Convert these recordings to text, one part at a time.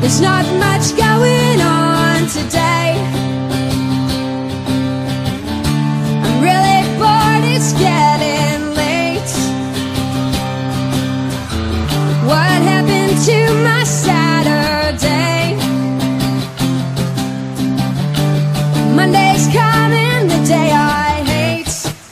There's not much going on today. I'm really bored, it's getting late. What happened to my Saturday? Monday's coming, the day I hate.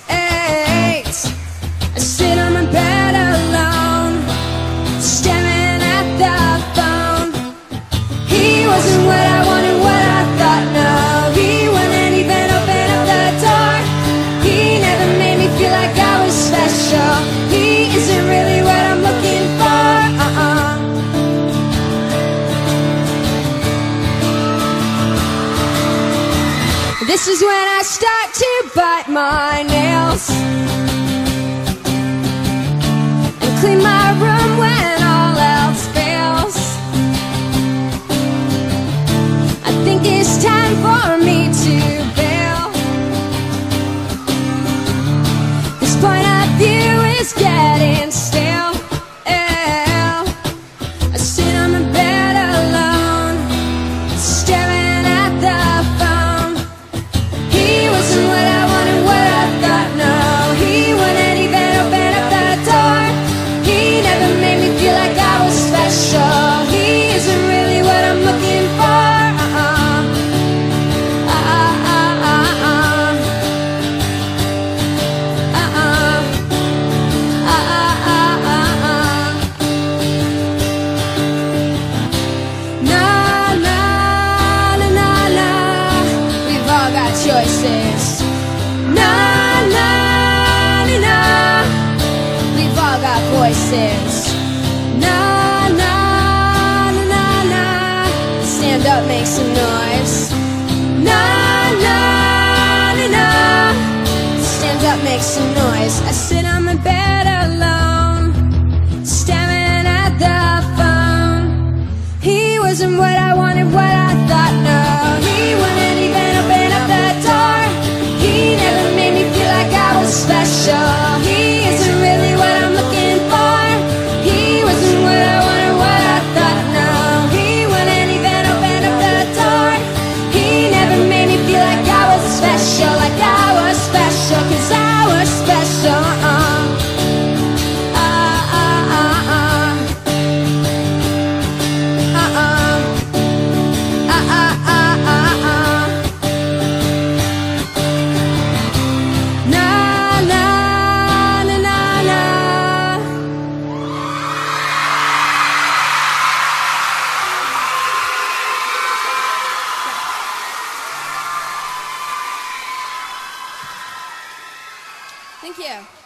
I sit on my bed alone, staring at the phone. He wasn't what I wanted, what I thought, no. He wouldn't even open up the door. He never made me feel like I was special. He isn't really what I'm looking for, This is when I start to bite my nails and clean my room when all else fails. I think it's time for me to bail. This point of view is getting stale. I sit on my bed alone, staring at the phone. He wasn't what I wanted, what I thought, no. He wouldn't even open up the door. He never made me feel like I was special. He isn't really what I'm looking for, choices. Nah, nah, nah, nah. We've all got voices. Nah, nah, nah, nah, nah. Stand up, make some noise. Nah, nah, nah, nah. Stand up, make some noise. I sit on my bed alone, staring at the phone. He wasn't what I wanted, what I thought, no. He wouldn't even open up the door. He never made me feel like I was special. He isn't really what I'm looking for. He wasn't what I wanted, what I thought, no. He wouldn't even open up the door. He never made me feel like I was special, like I was special, 'cause I was special, Thank you.